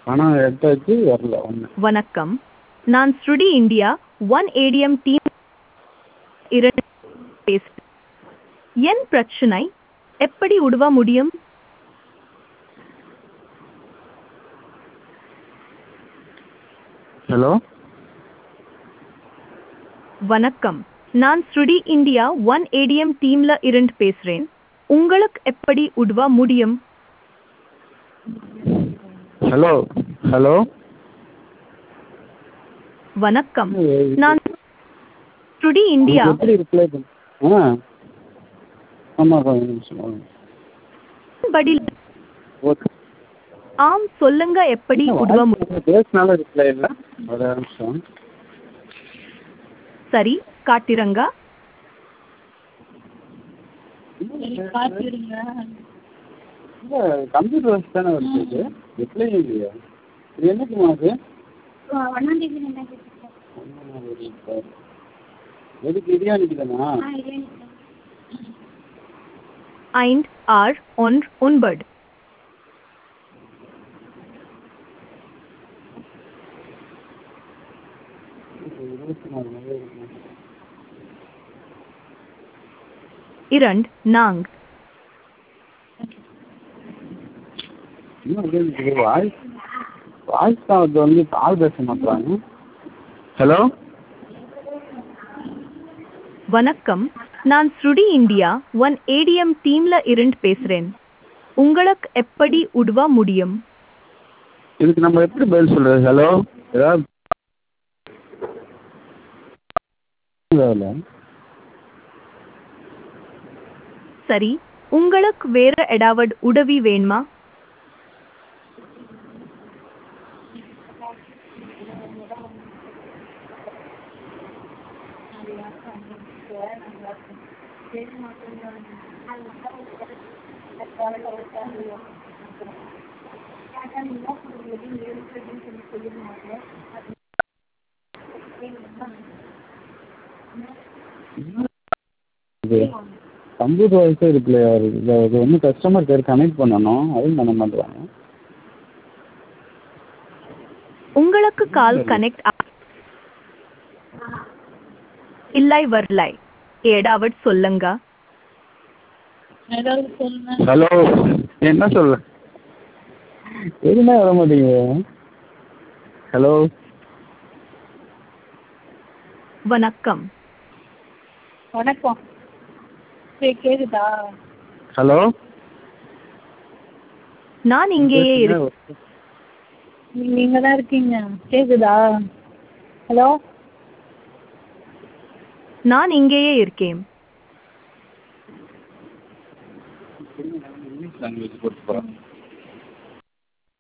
பணம் எடுத்தாச்சு வரல ஒன்று. வணக்கம், நான் ஸ்ருடி இந்தியா ஒன் ஏடிஎம் டீம் இரண்டு பேசுகிறேன். என் பிரச்சனை எப்படி உதவ முடியும்? ஹலோ, வணக்கம், நான் ஸ்ருடி இந்தியா ஒன் ஏடிஎம் டீம்ல இருந்து பேசுறேன். உங்களுக்கு எப்படி உதவ முடியும்? Hello, hello. வணக்கம், நான் ஸ்ருடி இந்தியா எப்படி ரிப்ளை பண்ண? ஆமாம் கொஞ்சம் நிமிஷம். பதில் ஓகே. ஆம் சொல்லுங்க, எப்படி உதவ முடியும்? பேசினால ரிப்ளை இல்லை. ஒரு நிமிஷம். சரி, காட்டிரங்க. இல்லை, கம்ப்யூட்டர் வச்சு தானே வருது. ரிப்ளை இல்லையா? இது என்னைக்கு மாது? எதுக்கு பிரியாணிக்கு தானா? ஐந்து ஆறு ஒன்று ஒன்பது இரண்டு நான்கு வாய்ஸ் வாய்ஸ் தான் அது வந்து கால் பேச மாட்டாங்க. ஹலோ, வணக்கம், நான் ஸ்ருடி இந்தியா ஒன் ஏடிஎம் டீம்ல இருந்து பேசுறேன். உங்களுக்கு எப்படி உதவ முடியும்? இதுக்கு நம்ம எப்படி பதில் சொல்றது? ஹலோ, ஏதாவது சரி, உங்களுக்கு வேற ஏதாவது உதவி வேணுமா? கம்ப்யூட்டர் வாய்ஸே ரிப்ளை ஆகுது. இல்லை, அது வந்து கஸ்டமர் கேர் கனெக்ட் பண்ணணும், அதுவும் பண்ண மாட்டேறாங்க. உங்களுக்கு கால் கனெக்ட் இல்லை வரலை, ஏதாவது சொல்லுங்க. ஹலோ, என்ன சொல்ல? எதுவுமே வர மாட்டேங்குது. ஹலோ, வணக்கம். வணக்கம், கேக்குதா? ஹலோ. நான் இங்கேயே இருக்கேன். நீங்க தான் இருக்கீங்க, கேக்குதா? ஹலோ, நான் இங்கேயே இருக்கேன். இங்கிலீஷ் லாங்குவேஜ் போட்டு போகிறேன்.